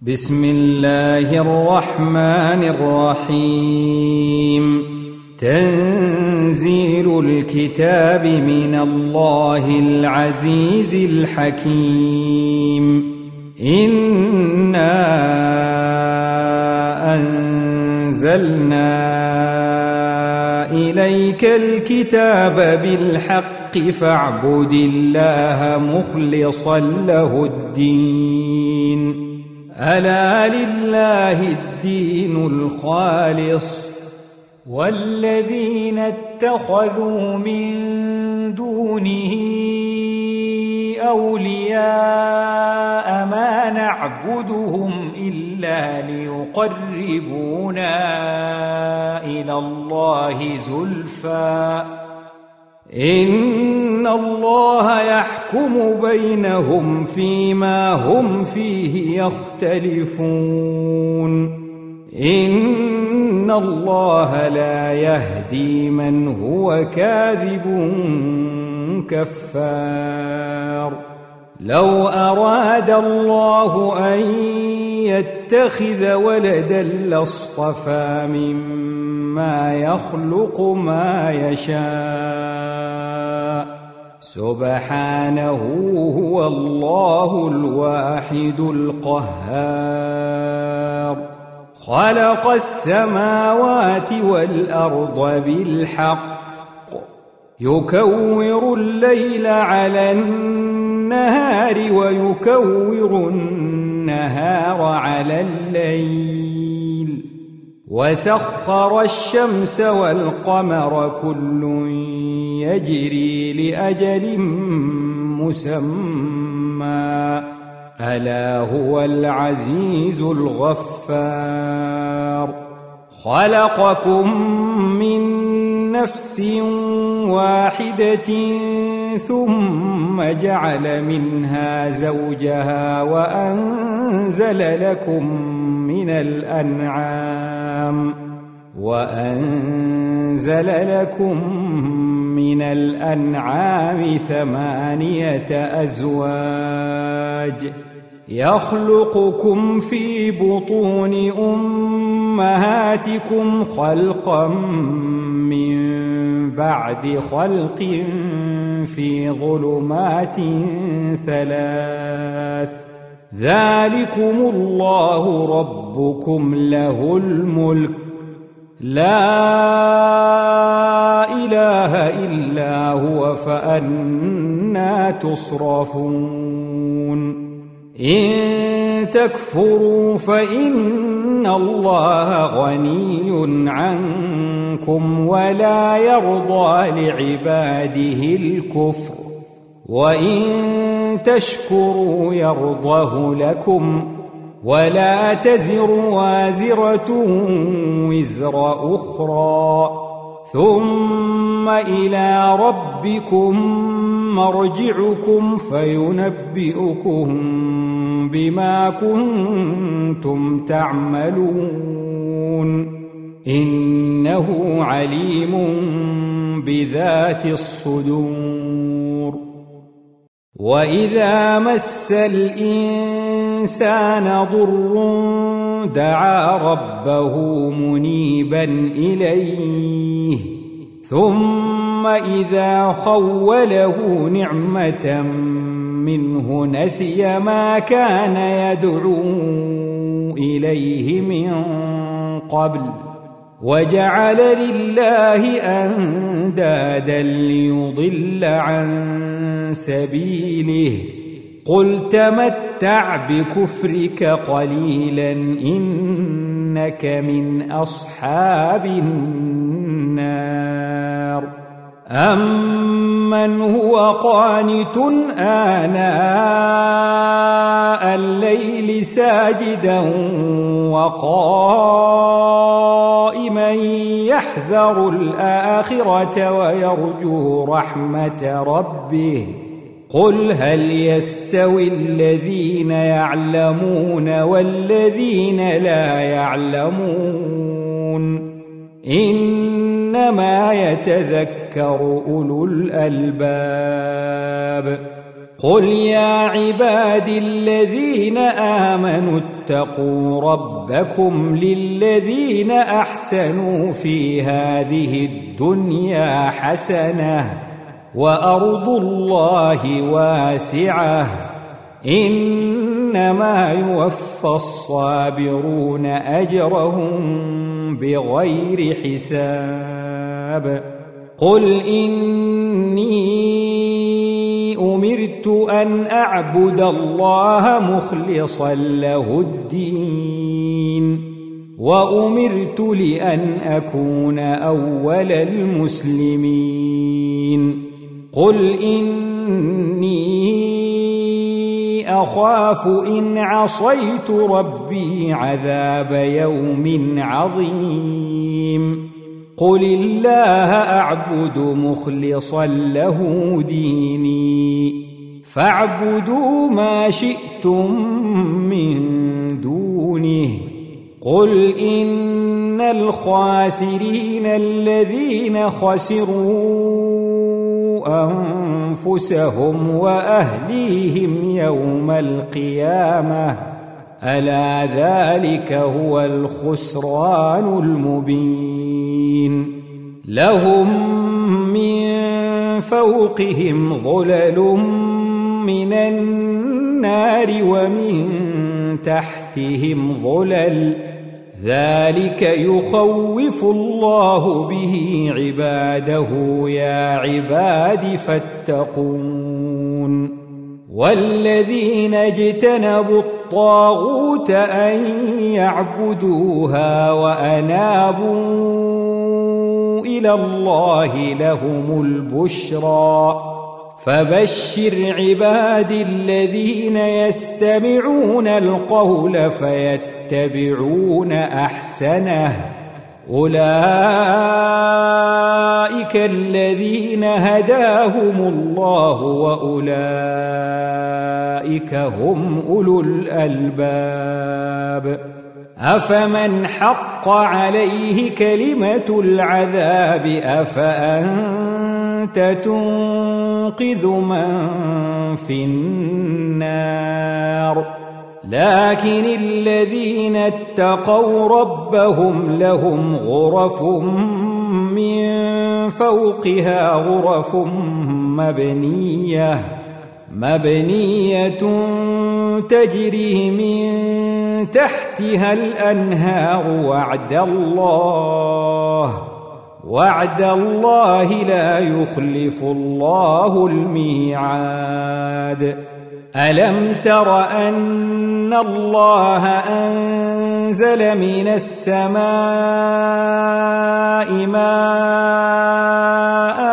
بسم الله الرحمن الرحيم. تنزيل الكتاب من الله العزيز الحكيم. إنا أنزلنا إليك الكتاب بالحق فاعبد الله مخلصا له الدين. ألا لله الدين الخالص والذين اتخذوا من دونه أولياء ما نعبدهم إلا ليقربونا إلى الله زلفى إن الله يحكم بينهم فيما هم فيه يختلفون. إن الله لا يهدي من هو كاذب كفار. لو أراد الله أن يتخذ ولدا لاصطفى مما يخلق ما يشاء سبحانه هو الله الواحد القهار. خلق السماوات والأرض بالحق يكور الليل على النهار ويكور النهار على الليل وسخر الشمس والقمر كل يجري لأجل مسمى ألا هو العزيز الغفار. خلقكم من نفس واحدة ثم جعل منها زوجها وأنزل لكم من الأنعام 8 أزواج يخلقكم في بطون أمهاتكم خلقا من بعد خلق في ظلمات 3 ذلكم الله ربكم له الملك لا إله إلا هو فأنى تصرفون. إن تكفروا فإن الله غني عنكم ولا يرضى لعباده الكفر وإن تشكروا يرضه لكم ولا تزر وازرة وزر أخرى ثم إلى ربكم مرجعكم فينبئكم بما كنتم تعملون إنه عليم بذات الصدور. وإذا مس الإنسان ضر دعا ربه منيبا إليه ثم إذا خوله نعمة منه نسي ما كان يدعو إليه من قبل وجعل لله أندادا ليضل عن سبيله. قل تمتع بكفرك قليلا إنك من أصحاب النار. أمن هو قانت آناء الليل ساجدا وقائما يحذر الآخرة ويرجو رحمة ربه قل هل يستوي الذين يعلمون والذين لا يعلمون إنما يتذكر أولو الألباب. قل يا عبادي الذين آمنوا اتقوا ربكم للذين أحسنوا في هذه الدنيا حسنة وأرض الله واسعة إنما يوفى الصابرون أجرهم بغير حساب قل إني أمرت أن أعبد الله مخلصا له الدين وأمرت لأن أكون أول المسلمين قل إني أخاف إن عصيت ربي عذاب يوم عظيم قل الله أعبد مخلصا له ديني فاعبدوا ما شئتم من دونه قل إن الخاسرين الذين خسروا أنفسهم وأهليهم يوم القيامة ألا ذلك هو الخسران المبين لهم من فوقهم ظلل من النار ومن تحتهم ظلل ذلك يخوف الله به عباده يا عباد فاتقون والذين اجتنبوا الطاغوت أن يعبدوها وأنابوا إلى الله لهم البشرى فبشر عبادي الذين يستمعون القول فيتبعون أحسنه أولئك الذين هداهم الله وأولئك هم أولو الألباب أفمن حق عليه كلمة العذاب أفأنت تنقذ من في النار لكن الذين اتقوا ربهم لهم غرف من فوقها غرف مبنية تجري من تحتها الأنهار وعد الله لا يخلف الله الميعاد ألم تر أن الله أنزل من السماء ماء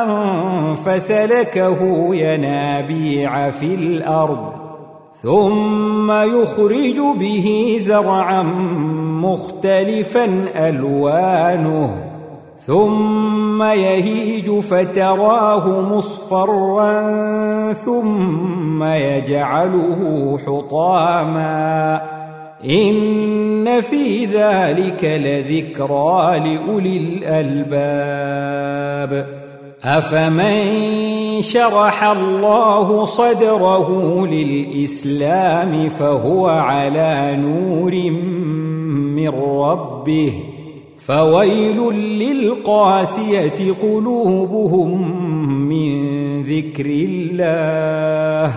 فسلكه ينابيع في الأرض ثم يخرج به زرعا مختلفا ألوانه ثم يهيج فتراه مصفرا ثم يجعله حطاما إن في ذلك لذكرى لأولي الألباب أفمن شرح الله صدره للإسلام فهو على نور من ربه فويل للقاسية قلوبهم من ذكر الله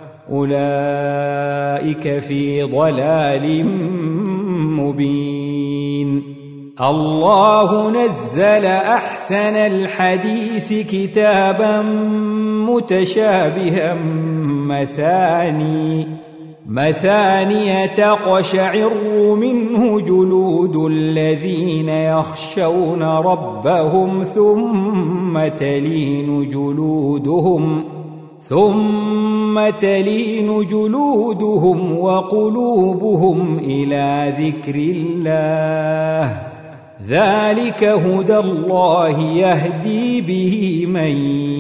أولئك في ضلال مبين الله نزل أحسن الحديث كتابا متشابها مثانية تقشعر منه جلود الذين يخشون ربهم ثم تلين جلودهم وقلوبهم إلى ذكر الله ذلك هدى الله يهدي به من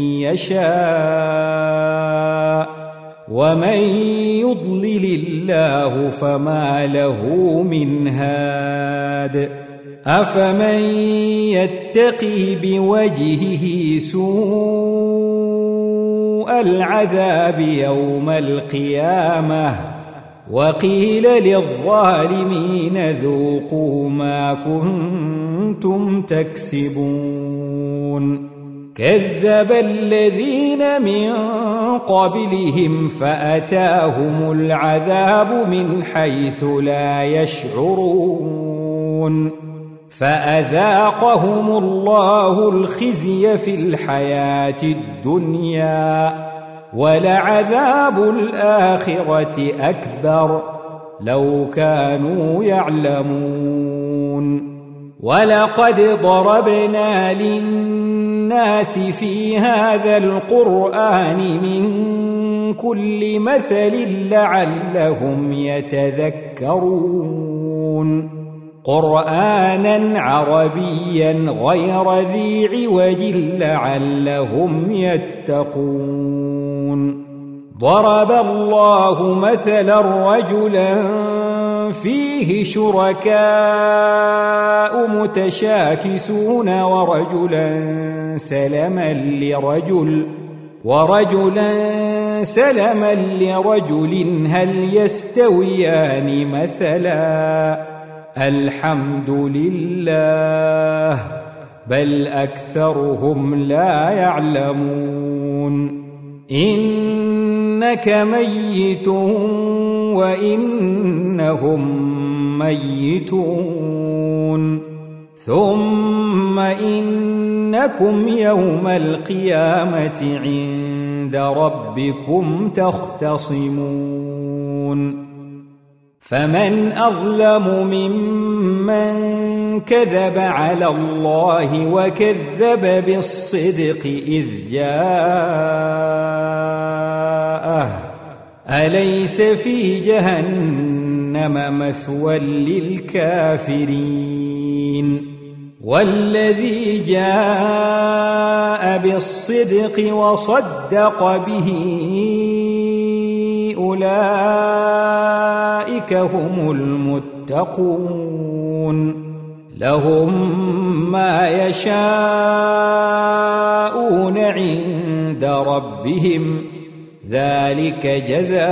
يشاء ومن يضلل الله فما له من هاد أفمن يتقي بوجهه سوء العذاب يوم القيامة وقيل للظالمين ذوقوا ما كنتم تكسبون كذب الذين من قبلهم فأتاهم العذاب من حيث لا يشعرون فأذاقهم الله الخزي في الحياة الدنيا ولعذاب الآخرة أكبر لو كانوا يعلمون ولقد ضربنا للناس في هذا القرآن من كل مثل لعلهم يتذكرون قرآنا عربيا غير ذي عوج لعلهم يتقون ضرب الله مثلا رجلا فيه شركاء متشاكسون ورجلا سلما لرجل هل يستويان مثلا الحمد لله بل أكثرهم لا يعلمون إنك ميت وإنهم ميتون ثم إنكم يوم القيامة عند ربكم تختصمون فمن أظلم ممن كذب على الله وكذب بالصدق إذ جاءه أليس في جهنم مثوى للكافرين والذي جاء بالصدق وصدق به أولئك هم المتقون لهم ما يشاءون عند ربهم ذلك جزاء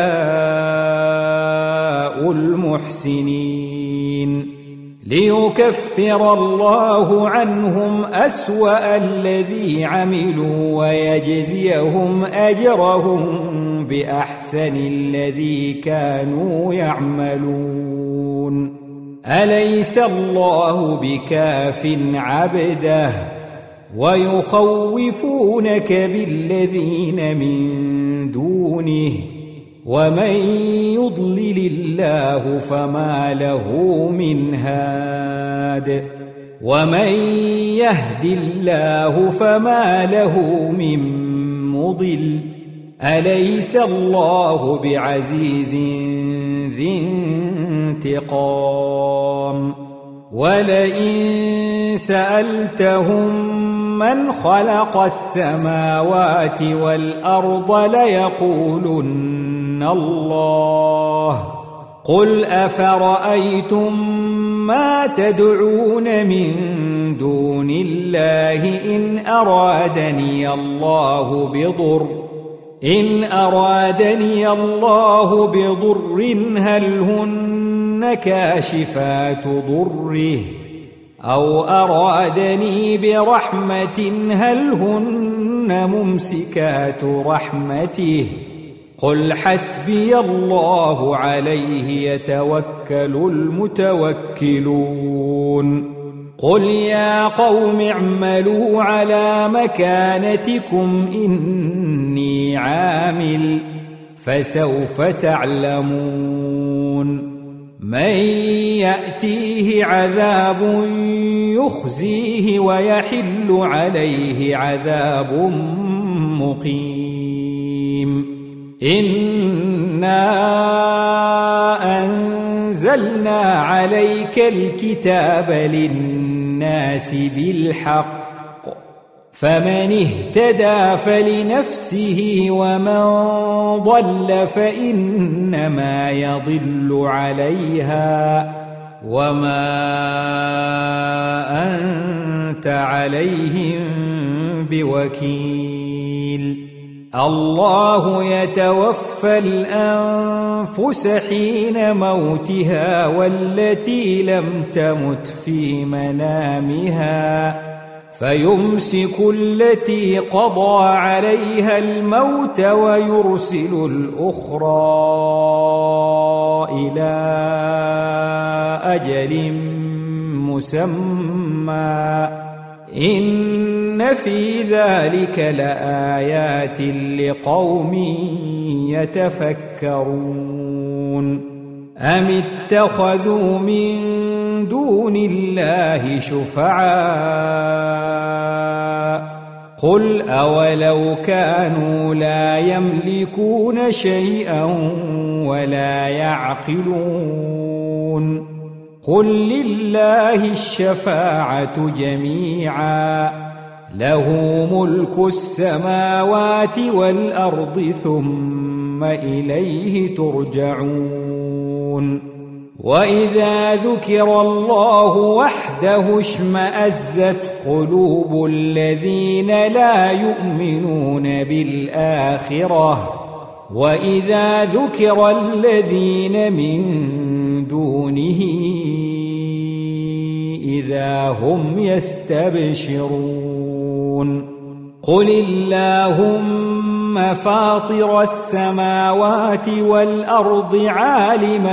المحسنين ليكفر الله عنهم أسوأ الذي عملوا ويجزيهم أجرهم بأحسن الذي كانوا يعملون أليس الله بكاف عبده ويخوفونك بالذين من دونه ومن يضلل الله فما له من هاد ومن يهد الله فما له من مضل أليس الله بعزيز ذي انتقام ولئن سألتهم من خلق السماوات والأرض ليقولن الله قل أفرأيتم ما تدعون من دون الله إن أرادني الله بضر هل هن كاشفات ضره أو أرادني برحمة هل هن ممسكات رحمته قل حسبي الله عليه يتوكل المتوكلون قل يا قوم اعملوا على مكانتكم إني عامل فسوف تعلمون من يأتيه عذاب يخزيه ويحل عليه عذاب مقيم إنا أنزلنا عليك الكتاب للناس بالحق فمن اهتدى فلنفسه ومن ضل فإنما يضل عليها وما أنت عليهم بوكيل الله يتوفى الأنفس حين موتها والتي لم تمت في منامها فيمسك التي قضى عليها الموت ويرسل الأخرى إلى أجل مسمى إن في ذلك لآيات لقوم يتفكرون أم اتخذوا من دون الله شفعاء قل أولو كانوا لا يملكون شيئا ولا يعقلون قل لله الشفاعة جميعا له ملك السماوات والأرض ثم إليه ترجعون وإذا ذكر الله وحده اشمأزت قلوب الذين لا يؤمنون بالآخرة وإذا ذكر الذين من دونه إذا هم يستبشرون قل اللهم فاطر السماوات والأرض عالم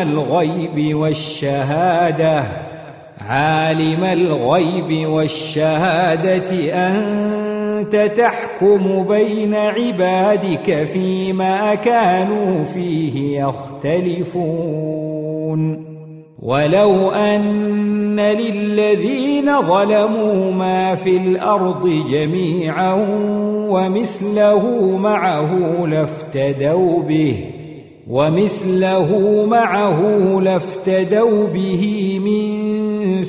الغيب والشهادة أنت تحكم بين عبادك فيما كانوا فيه يختلفون ولو أن للذين ظلموا ما في الأرض جميعا ومثله معه لافتدوا به من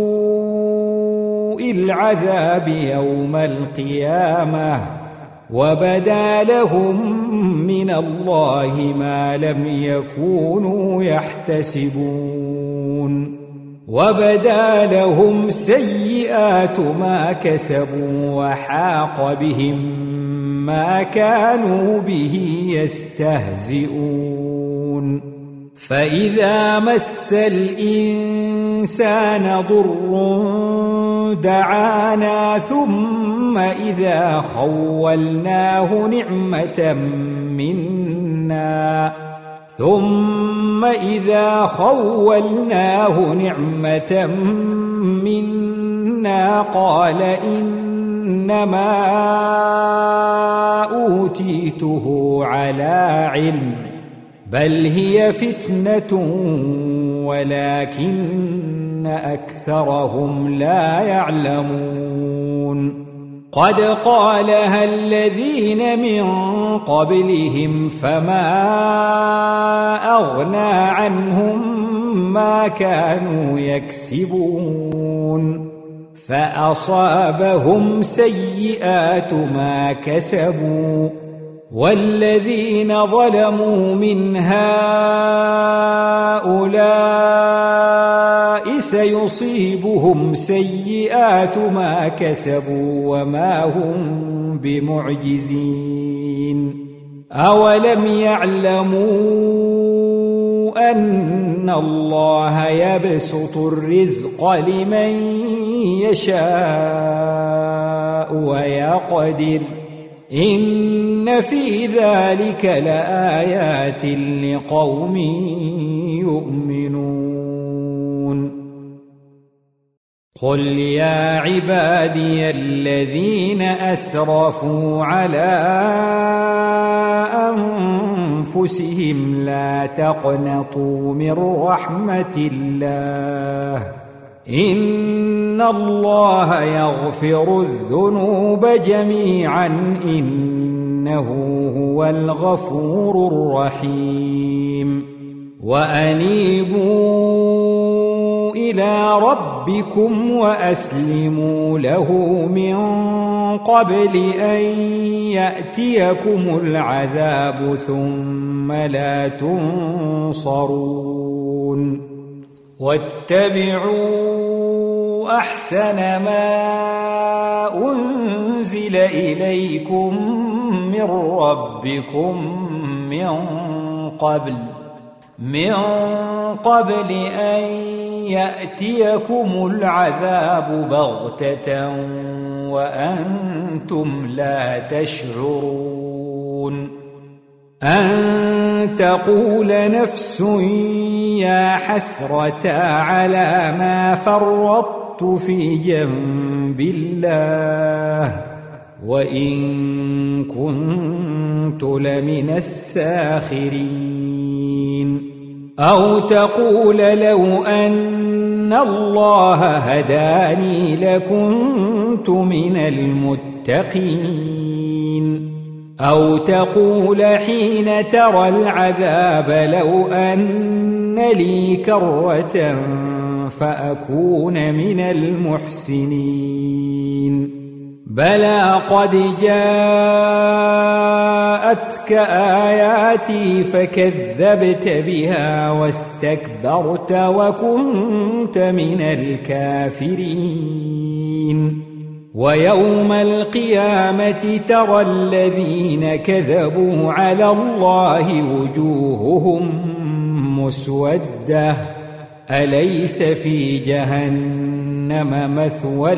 سوء العذاب يوم القيامة وبدا لهم من الله ما لم يكونوا يحتسبون وبدا لهم سيئات ما كسبوا وحاق بهم ما كانوا به يستهزئون فإذا مس الإنسان ضر دعانا ثم إذا خولناه نعمة منا قال إنما أوتيته على علم بل هي فتنة ولكن أكثرهم لا يعلمون قد قالها الذين من قبلهم فما أغنى عنهم ما كانوا يكسبون فأصابهم سيئات ما كسبوا والذين ظلموا من هؤلاء سيصيبهم سيئات ما كسبوا وما هم بمعجزين أولم يعلموا أن الله يبسط الرزق لمن يشاء ويقدر إن في ذلك لآيات لقوم يؤمنون قل يا عبادي الذين أسرفوا على أنفسهم لا تقنطوا من رحمة الله إن الله يغفر الذنوب جميعا إنه هو الغفور الرحيم وأنيبوا إلى ربكم وأسلموا له من قبل أن يأتيكم العذاب ثم لا تنصرون واتبعوا أحسن ما أنزل إليكم من ربكم من قبل أن يأتيكم العذاب بغتة وأنتم لا تشعرون أن تقول نفس يا حسرة على ما فرطت في جنب الله وإن كنت لمن الساخرين أو تقول لو أن الله هداني لكنت من المتقين أو تقول حين ترى العذاب لو أن لي كرة فأكون من المحسنين بلى قد جاءتك آياتي فكذبت بها واستكبرت وكنت من الكافرين ويوم القيامة ترى الذين كذبوا على الله وجوههم مسودة أليس في جهنم مثوى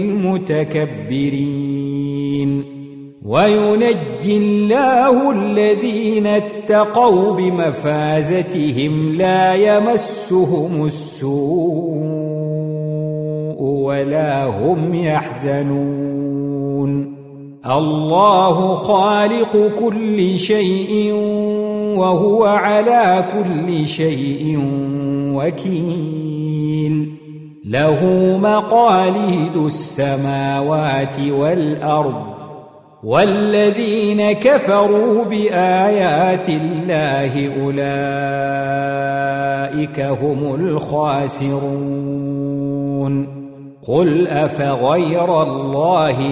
للمتكبرين وينجي الله الذين اتقوا بمفازتهم لا يمسهم السوء ولا هم يحزنون الله خالق كل شيء وهو على كل شيء وكيل له مقاليد السماوات والأرض والذين كفروا بآيات الله أولئك هم الخاسرون قل أفغير الله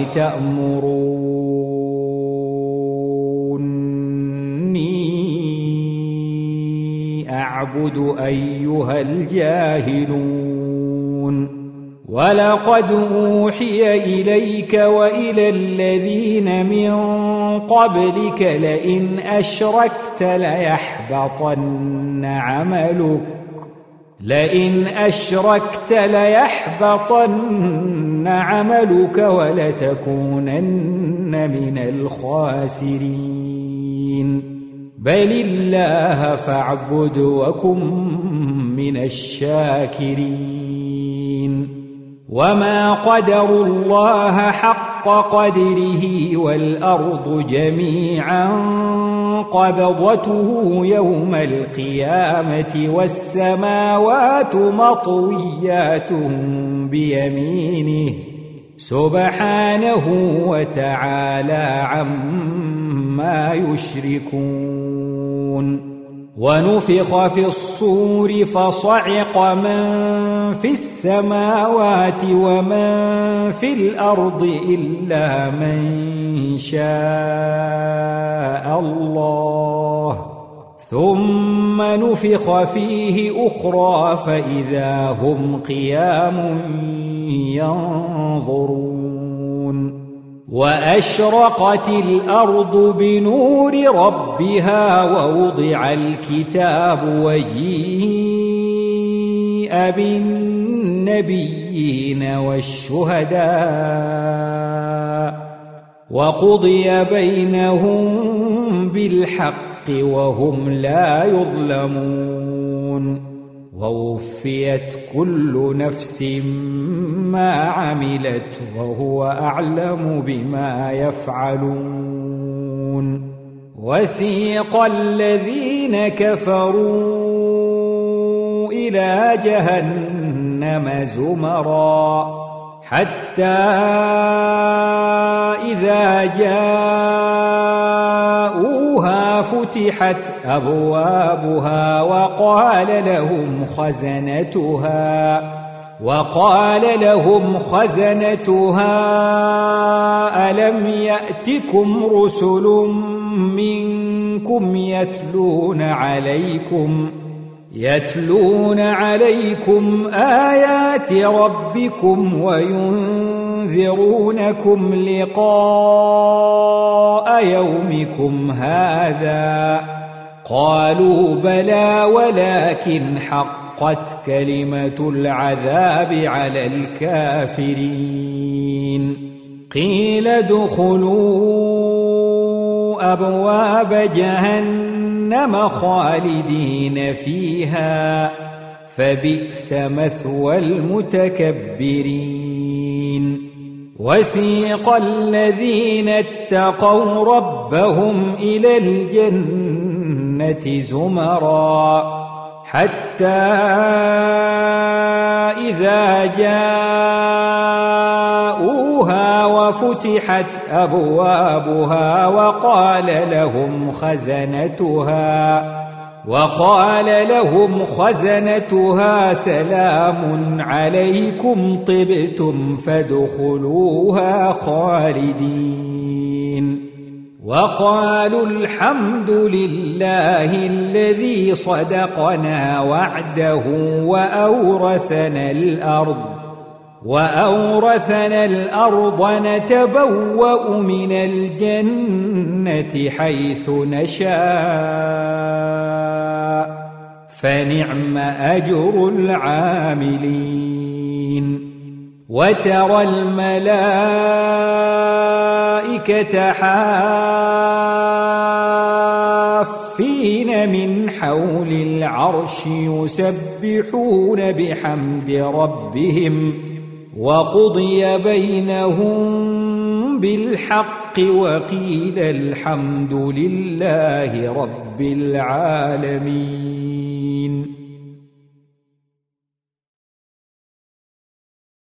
تأمروني أعبد أيها الجاهلون ولقد أوحي إليك وإلى الذين من قبلك لئن أشركت ليحبطن عملك ولتكونن من الخاسرين بل الله فاعبد وكن من الشاكرين وما قدروا الله حق قدره والأرض جميعا قبضته يوم القيامة والسماوات مطويات بيمينه سبحانه وتعالى عما يشركون ونفخ في الصور فصعق من في السماوات ومن في الأرض إلا من شاء الله ثم نفخ فيه أخرى فإذا هم قيام ينظرون وأشرقت الأرض بنور ربها ووضع الكتاب وجيء بالنبيين والشهداء وقضي بينهم بالحق وهم لا يظلمون ووفيت كل نفس ما عملت وهو أعلم بما يفعلون وسيق الذين كفروا إلى جهنم زمرا حتى إذا جاءوها فتحت أبوابها وقال لهم خزنتها ألم يأتكم رسل منكم يتلون عليكم آيات ربكم وينذرونكم ينذرونكم لقاء يومكم هذا قالوا بلى ولكن حقت كلمة العذاب على الكافرين قيل ادخلوا أبواب جهنم خالدين فيها فبئس مثوى المتكبرين وسيق الذين اتقوا ربهم إلى الجنة زمرا حتى إذا جاءوها وفتحت أبوابها وقال لهم خزنتها سلام عليكم طبتم فادخلوها خالدين وقالوا الحمد لله الذي صدقنا وعده وأورثنا الأرض نتبوأ من الجنة حيث نشاء فنعم أجر العاملين وترى الملائكة حافين من حول العرش يسبحون بحمد ربهم وقضي بينهم بالحق وقيل الحمد لله رب العالمين.